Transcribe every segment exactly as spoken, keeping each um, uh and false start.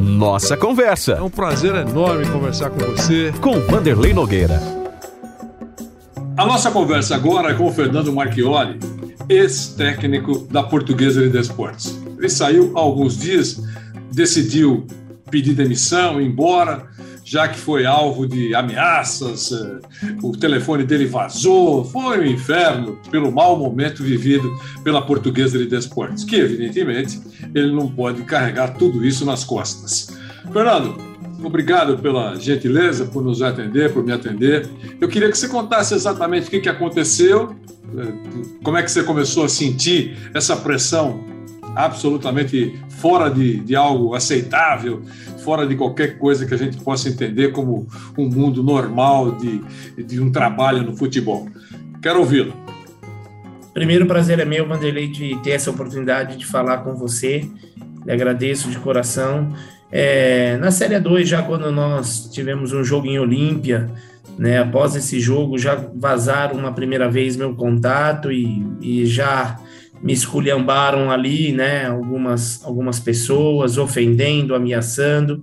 Nossa Conversa. É um prazer enorme conversar com você. Com Vanderlei Nogueira. A nossa conversa agora é com o Fernando Marchioli, ex-técnico da Portuguesa de Desportos. Ele saiu há alguns dias, decidiu pedir demissão, ir embora, já que foi alvo de ameaças, o telefone dele vazou, foi um inferno pelo mau momento vivido pela Portuguesa de Desportos, que evidentemente ele não pode carregar tudo isso nas costas. Fernando, obrigado pela gentileza, por nos atender, por me atender. Eu queria que você contasse exatamente o que, que aconteceu, como é que você começou a sentir essa pressão absolutamente fora de, de algo aceitável, fora de qualquer coisa que a gente possa entender como um mundo normal de, de um trabalho no futebol. Quero ouvi-lo. Primeiro, o prazer é meu, Vanderlei, de ter essa oportunidade de falar com você. Lhe agradeço de coração. É, na Série dois, já quando nós tivemos um jogo em Olímpia, né, após esse jogo, já vazaram uma primeira vez meu contato e, e já me esculhambaram ali, né, algumas, algumas pessoas, ofendendo, ameaçando.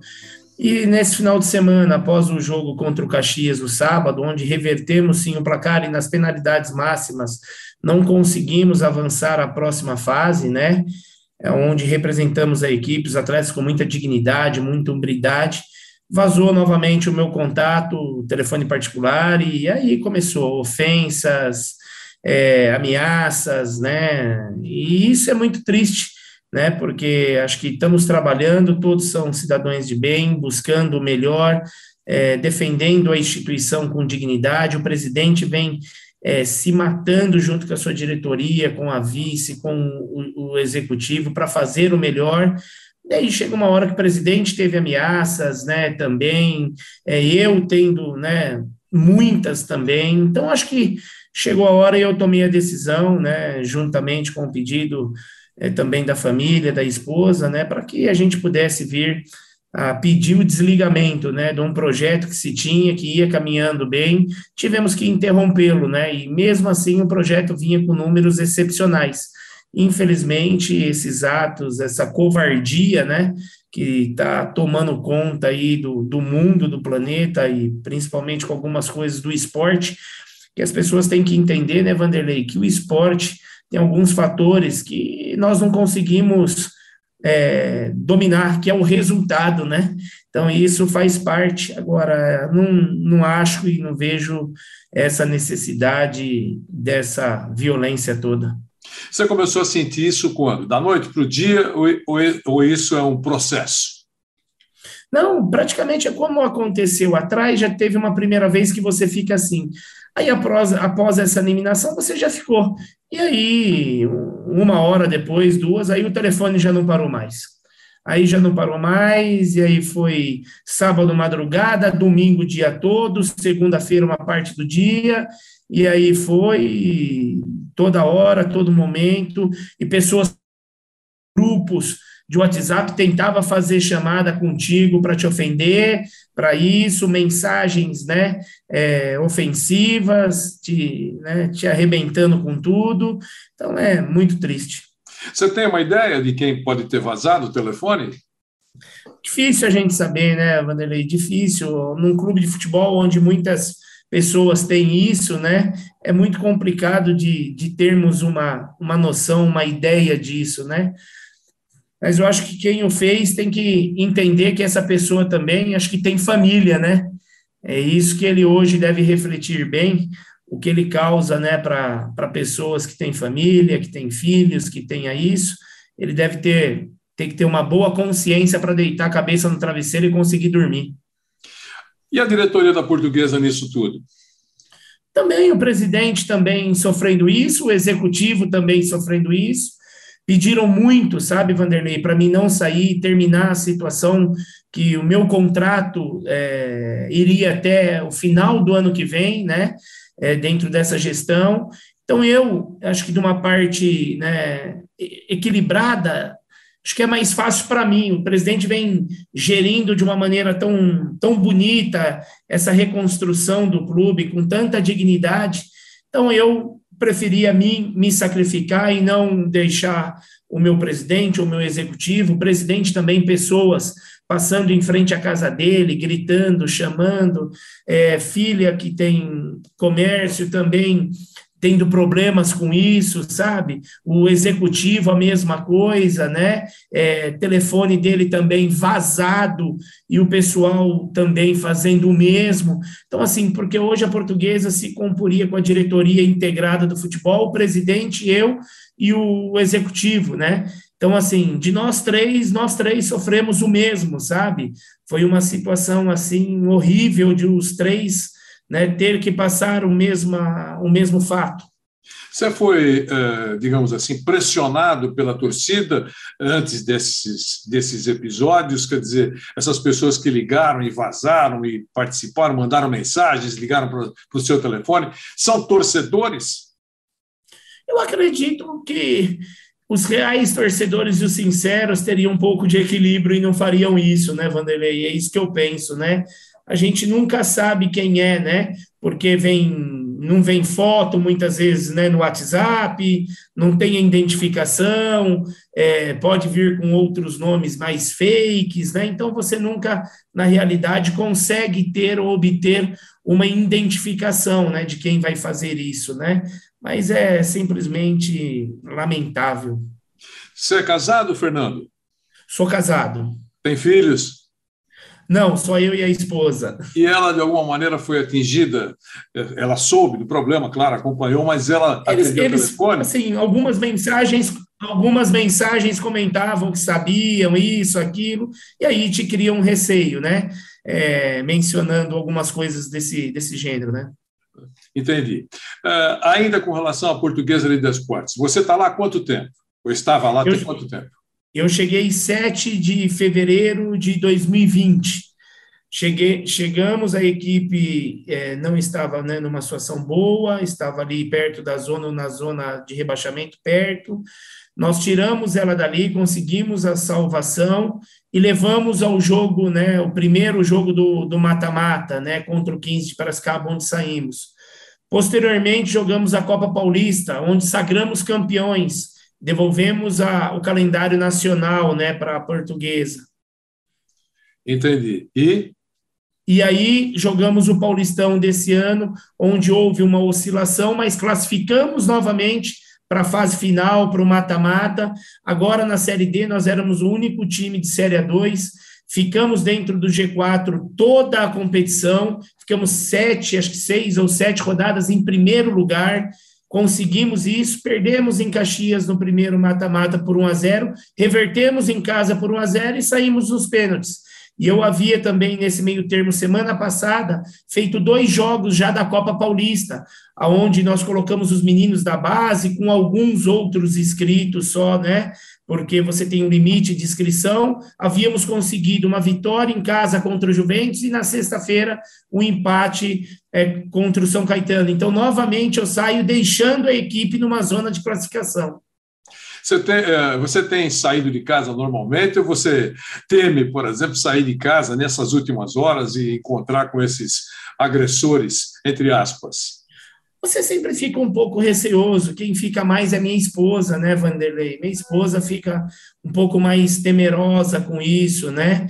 E nesse final de semana, após o jogo contra o Caxias no sábado, onde revertemos sim o placar e nas penalidades máximas não conseguimos avançar à próxima fase, né, onde representamos a equipe, os atletas com muita dignidade, muita hombridade, vazou novamente o meu contato, o telefone particular, e aí começou ofensas, É, ameaças, né, e isso é muito triste, né, porque acho que estamos trabalhando, todos são cidadãos de bem, buscando o melhor, é, defendendo a instituição com dignidade. O presidente vem é, se matando junto com a sua diretoria, com a vice, com o, o executivo, para fazer o melhor. Daí chega uma hora que o presidente teve ameaças, né, também, é, eu tendo, né, muitas também, então acho que chegou a hora e eu tomei a decisão, né, juntamente com o pedido é, também da família, da esposa, né, para que a gente pudesse vir a pedir o desligamento, né, de um projeto que se tinha, que ia caminhando bem, tivemos que interrompê-lo, né, e mesmo assim o projeto vinha com números excepcionais. Infelizmente, esses atos, essa covardia, né, que está tomando conta aí do, do mundo, do planeta, e principalmente com algumas coisas do esporte, que as pessoas têm que entender, né, Vanderlei, que o esporte tem alguns fatores que nós não conseguimos é, dominar, que é o resultado, né? Então, isso faz parte. Agora, não, não acho e não vejo essa necessidade dessa violência toda. Você começou a sentir isso quando? Da noite para o dia ou, ou, ou isso é um processo? Não, praticamente é como aconteceu atrás, já teve uma primeira vez que você fica assim. Aí, após, após essa eliminação, você já ficou. E aí, uma hora depois, duas, aí o telefone já não parou mais. Aí já não parou mais, e aí foi sábado, madrugada, domingo, dia todo, segunda-feira, uma parte do dia, e aí foi toda hora, todo momento, e pessoas, grupos de WhatsApp, tentava fazer chamada contigo para te ofender, para isso, mensagens, né, é, ofensivas, te, né, te arrebentando com tudo. Então, é muito triste. Você tem uma ideia de quem pode ter vazado o telefone? Difícil a gente saber, né, Vanderlei? Difícil. Num clube de futebol onde muitas pessoas têm isso, né, é muito complicado de, de termos uma, uma noção, uma ideia disso, né? Mas eu acho que quem o fez tem que entender que essa pessoa também, acho que tem família, né? É isso que ele hoje deve refletir bem, o que ele causa, né, para para pessoas que têm família, que têm filhos, que tenha isso, ele deve ter, ter que ter uma boa consciência para deitar a cabeça no travesseiro e conseguir dormir. E a diretoria da Portuguesa nisso tudo? Também o presidente também sofrendo isso, o executivo também sofrendo isso. Pediram muito, sabe, Vanderlei, para mim não sair e terminar a situação, que o meu contrato é, iria até o final do ano que vem, né, é, dentro dessa gestão. Então, eu acho que de uma parte, né, equilibrada, acho que é mais fácil para mim. O presidente vem gerindo de uma maneira tão, tão bonita essa reconstrução do clube, com tanta dignidade. Então, eu preferia mim me sacrificar e não deixar o meu presidente, o meu executivo, o presidente também, pessoas passando em frente à casa dele, gritando, chamando, é, filha que tem comércio também tendo problemas com isso, sabe? O executivo, a mesma coisa, né? É, telefone dele também vazado e o pessoal também fazendo o mesmo. Então, assim, porque hoje a Portuguesa se comporia com a diretoria integrada do futebol, o presidente, eu e o executivo, né? Então, assim, de nós três, nós três sofremos o mesmo, sabe? Foi uma situação, assim, horrível de os três, né, ter que passar o mesmo, o mesmo fato. Você foi, digamos assim, pressionado pela torcida antes desses, desses episódios? Quer dizer, essas pessoas que ligaram e vazaram e participaram, mandaram mensagens, ligaram para o seu telefone, são torcedores? Eu acredito que os reais torcedores e os sinceros teriam um pouco de equilíbrio e não fariam isso, né, Vanderlei? É isso que eu penso, né? A gente nunca sabe quem é, né? Porque vem, não vem foto muitas vezes, né, no WhatsApp, não tem a identificação, é, pode vir com outros nomes mais fakes, né? Então você nunca, na realidade, consegue ter ou obter uma identificação, né, de quem vai fazer isso, né? Mas é simplesmente lamentável. Você é casado, Fernando? Sou casado. Tem filhos? Não, só eu e a esposa. E ela, de alguma maneira, foi atingida? Ela soube do problema, claro, acompanhou, mas ela eles, atendeu eles, o telefone? Assim, algumas mensagens, algumas mensagens comentavam que sabiam isso, aquilo, e aí te cria um receio, né? É, mencionando algumas coisas desse, desse gênero, né? Entendi. Uh, ainda com relação à Portuguesa de Desportos, você está lá há quanto tempo? Ou estava lá há quanto tempo? Eu cheguei sete de fevereiro de dois mil e vinte. Cheguei, chegamos, a equipe é, não estava, né, numa situação boa, estava ali perto da zona, na zona de rebaixamento, perto. Nós tiramos ela dali, conseguimos a salvação e levamos ao jogo, né, o primeiro jogo do mata-mata, né, contra o quinze de Piracicaba, onde saímos. Posteriormente, jogamos a Copa Paulista, onde sagramos campeões, devolvemos a, o calendário nacional, né, para a Portuguesa. Entendi. E? E aí jogamos o Paulistão desse ano, onde houve uma oscilação, mas classificamos novamente para a fase final, para o mata-mata. Agora, na Série D, nós éramos o único time de Série A dois, ficamos dentro do G quatro toda a competição, ficamos sete, acho que seis ou sete rodadas em primeiro lugar, conseguimos isso, perdemos em Caxias no primeiro mata-mata por um a zero, revertemos em casa por um a zero e saímos nos pênaltis. E eu havia também, nesse meio termo, semana passada, feito dois jogos já da Copa Paulista, onde nós colocamos os meninos da base com alguns outros inscritos só, né? Porque você tem um limite de inscrição. Havíamos conseguido uma vitória em casa contra o Juventus e, na sexta-feira, um empate é, contra o São Caetano. Então, novamente, eu saio deixando a equipe numa zona de classificação. Você tem, você tem saído de casa normalmente ou você teme, por exemplo, sair de casa nessas últimas horas e encontrar com esses agressores, entre aspas? Você sempre fica um pouco receoso. Quem fica mais é minha esposa, né, Vanderlei? Minha esposa fica um pouco mais temerosa com isso, né?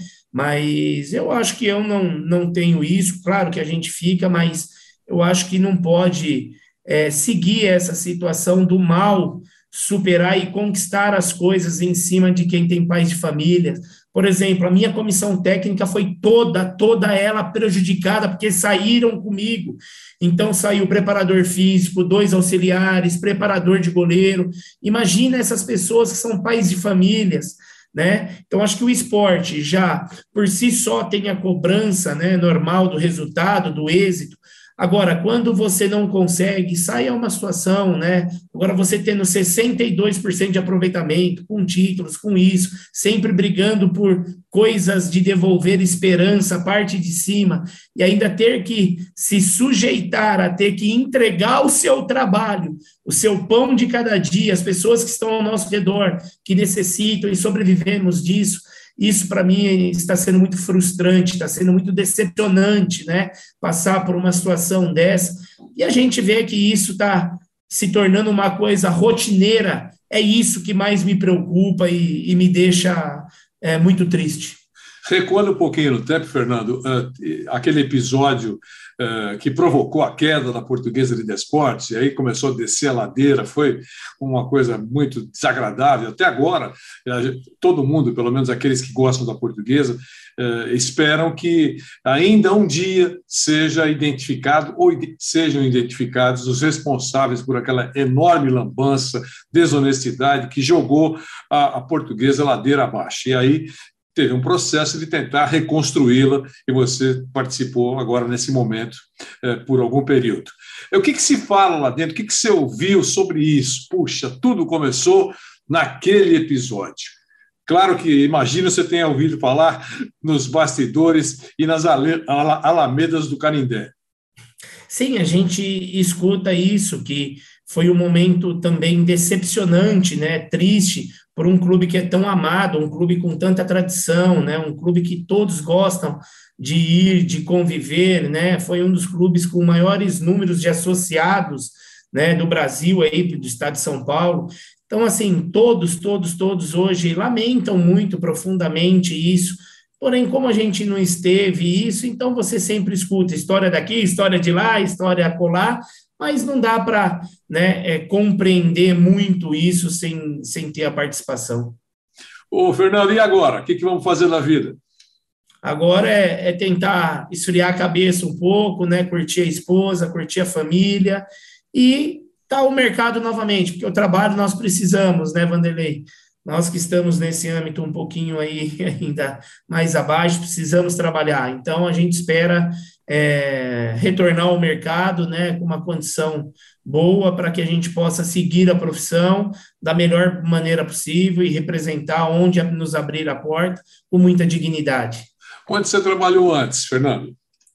Mas eu acho que eu não, não tenho isso. Claro que a gente fica, mas eu acho que não pode é, seguir essa situação do mal, superar e conquistar as coisas em cima de quem tem pais de família. Por exemplo, a minha comissão técnica foi toda, toda ela prejudicada, porque saíram comigo. Então, saiu preparador físico, dois auxiliares, preparador de goleiro. Imagina essas pessoas que são pais de famílias, né? Então, acho que o esporte já, por si só, tem a cobrança, né, normal do resultado, do êxito. Agora, quando você não consegue, sai a uma situação, né? Agora, você tendo sessenta e dois por cento de aproveitamento, com títulos, com isso, sempre brigando por coisas de devolver esperança, a parte de cima, e ainda ter que se sujeitar a ter que entregar o seu trabalho, o seu pão de cada dia, as pessoas que estão ao nosso redor, que necessitam e sobrevivemos disso. Isso, para mim, está sendo muito frustrante, está sendo muito decepcionante, né? Passar por uma situação dessa. E a gente vê que isso está se tornando uma coisa rotineira. É isso que mais me preocupa e, e me deixa é, muito triste. Recuando um pouquinho no tempo, Fernando, uh, aquele episódio uh, que provocou a queda da Portuguesa de Desportos, e aí começou a descer a ladeira, foi uma coisa muito desagradável. Até agora, uh, todo mundo, pelo menos aqueles que gostam da Portuguesa, uh, esperam que ainda um dia seja identificado ou sejam identificados os responsáveis por aquela enorme lambança, desonestidade que jogou a, a Portuguesa ladeira abaixo. E aí teve um processo de tentar reconstruí-la e você participou agora nesse momento eh, por algum período. O que, que se fala lá dentro? O que, que você ouviu sobre isso? Puxa, tudo começou naquele episódio. Claro que imagino você tenha ouvido falar nos bastidores e nas alamedas do Canindé. Sim, a gente escuta isso, que foi um momento também decepcionante, né, triste, por um clube que é tão amado, um clube com tanta tradição, né, um clube que todos gostam de ir, de conviver, né, foi um dos clubes com maiores números de associados, né, do Brasil, aí, do estado de São Paulo. Então, assim, todos, todos, todos hoje lamentam muito profundamente isso. Porém, como a gente não esteve isso, então você sempre escuta história daqui, história de lá, história acolá, mas não dá para, né, é, compreender muito isso sem, sem ter a participação. Ô, Fernando, e agora? O que, que vamos fazer na vida? Agora é, é tentar esfriar a cabeça um pouco, né, curtir a esposa, curtir a família e tá o mercado novamente, porque o trabalho nós precisamos, né, Vanderlei? Nós que estamos nesse âmbito um pouquinho aí ainda mais abaixo, precisamos trabalhar. Então, a gente espera é, retornar ao mercado, né, com uma condição boa para que a gente possa seguir a profissão da melhor maneira possível e representar onde nos abrir a porta com muita dignidade. Onde você trabalhou antes, Fernando?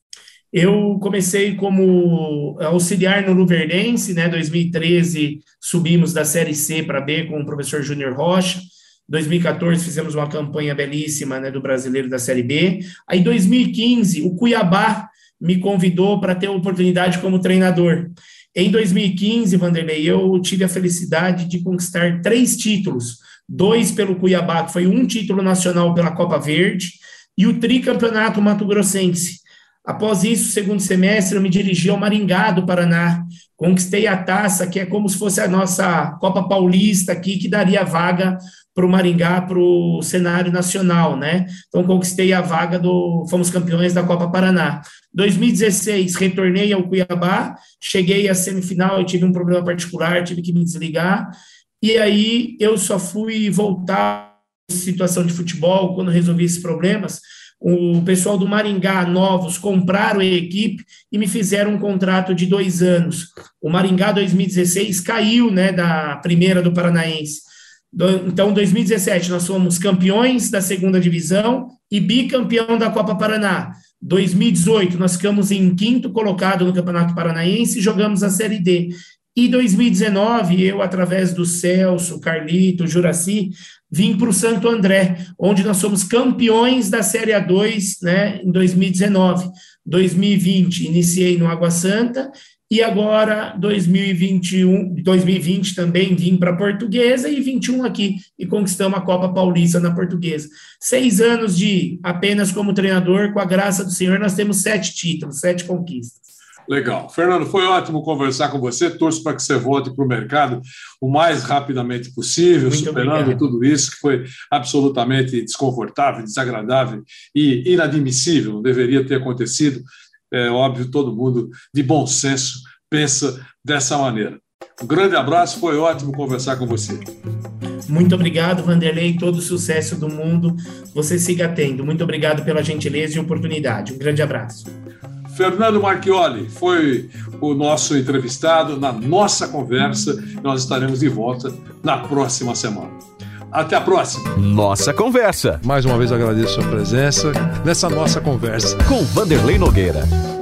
Eu comecei como auxiliar no Luverdense, né, dois mil e treze subimos da Série C para B com o professor Júnior Rocha, dois mil e quatorze fizemos uma campanha belíssima, né, do Brasileiro da Série B, aí em dois mil e quinze o Cuiabá me convidou para ter a oportunidade como treinador. Em dois mil e quinze, Vanderlei, eu tive a felicidade de conquistar três títulos, dois pelo Cuiabá, que foi um título nacional pela Copa Verde, e o tricampeonato mato-grossense. Após isso, segundo semestre, eu me dirigi ao Maringá do Paraná, conquistei a taça, que é como se fosse a nossa Copa Paulista aqui, que daria vaga para o Maringá, para o cenário nacional, né? Então, conquistei a vaga do... Fomos campeões da Copa Paraná. dois mil e dezesseis, retornei ao Cuiabá, cheguei à semifinal, eu tive um problema particular, tive que me desligar, e aí eu só fui voltar à situação de futebol quando resolvi esses problemas. O pessoal do Maringá, novos, compraram a equipe e me fizeram um contrato de dois anos. O Maringá, dois mil e dezesseis, caiu, né, da primeira do Paranaense. Então, em dois mil e dezessete, nós fomos campeões da segunda divisão e bicampeão da Copa Paraná. dois mil e dezoito, nós ficamos em quinto colocado no Campeonato Paranaense e jogamos a Série D. E dois mil e dezenove, eu, através do Celso, Carlito, Juraci, vim para o Santo André, onde nós somos campeões da Série A dois, né, em dois mil e dezenove. dois mil e vinte, iniciei no Água Santa, e agora, dois mil e vinte e um, dois mil e vinte também vim para a Portuguesa, e vinte e um aqui, e conquistamos a Copa Paulista na Portuguesa. Seis anos de apenas como treinador, com a graça do Senhor, nós temos sete títulos, sete conquistas. Legal. Fernando, foi ótimo conversar com você. Torço para que você volte para o mercado o mais rapidamente possível, muito superando obrigado. Tudo isso que foi absolutamente desconfortável, desagradável e inadmissível. Não deveria ter acontecido. É óbvio, todo mundo de bom senso pensa dessa maneira. Um grande abraço, foi ótimo conversar com você. Muito obrigado, Vanderlei, todo o sucesso do mundo. Você siga tendo. Muito obrigado pela gentileza e oportunidade. Um grande abraço. Fernando Marchioli foi o nosso entrevistado na nossa conversa. Nós estaremos de volta na próxima semana. Até a próxima. Nossa Conversa. Mais uma vez agradeço a sua presença nessa nossa conversa. Com Vanderlei Nogueira.